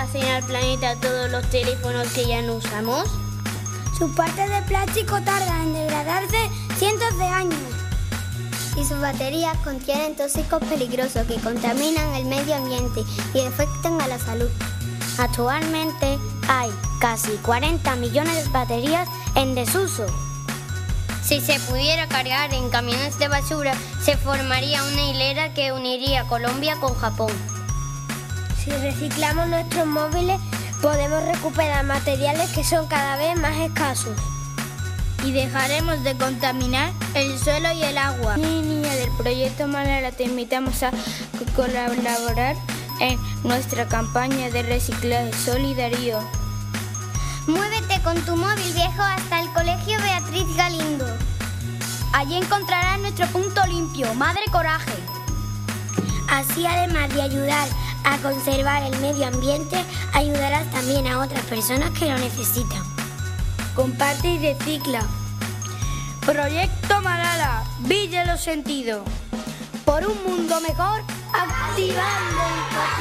hacen al planeta todos los teléfonos que ya no usamos? Sus partes de plástico tardan en degradarse cientos de años. Y sus baterías contienen tóxicos peligrosos que contaminan el medio ambiente y afectan a la salud. Actualmente hay casi 40 millones de baterías en desuso. Si se pudiera cargar en camiones de basura, se formaría una hilera que uniría Colombia con Japón. Si reciclamos nuestros móviles, podemos recuperar materiales que son cada vez más escasos. Y dejaremos de contaminar el suelo y el agua. Niña y niña del Proyecto Malala, te invitamos a colaborar en nuestra campaña de reciclaje solidario. Muévete con tu móvil viejo hasta el Colegio Beatriz Galindo. Allí encontrarás nuestro punto limpio, Madre Coraje. Así, además de ayudar a conservar el medio ambiente, ayudarás también a otras personas que lo necesitan. Comparte y recicla. Proyecto Malala, vive los sentidos. Por un mundo mejor, activando el